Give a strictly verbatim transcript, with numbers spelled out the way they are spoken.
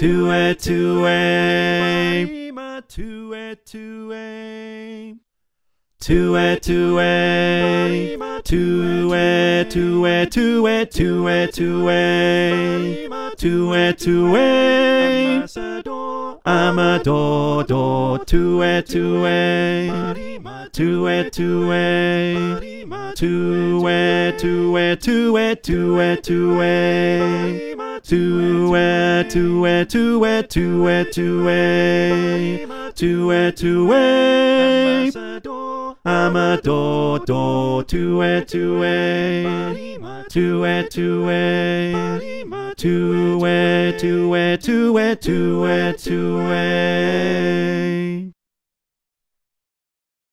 two-way, two-way, two-way, two-way. Two-way, two-way, two-way, two-way, two-way, two-way, two-way, two-way, two-way. I'm a do do. Two-way, two-way, two-way, two-way, two-way, two-way, two-way, two-way, two-way. Two-way, two-way, two-way, two-way, two-way, two-way, two-way. I'm a do do. Two-way, two-way, two-way, two-way, two-way, two-way, two-way, two-way, two-way.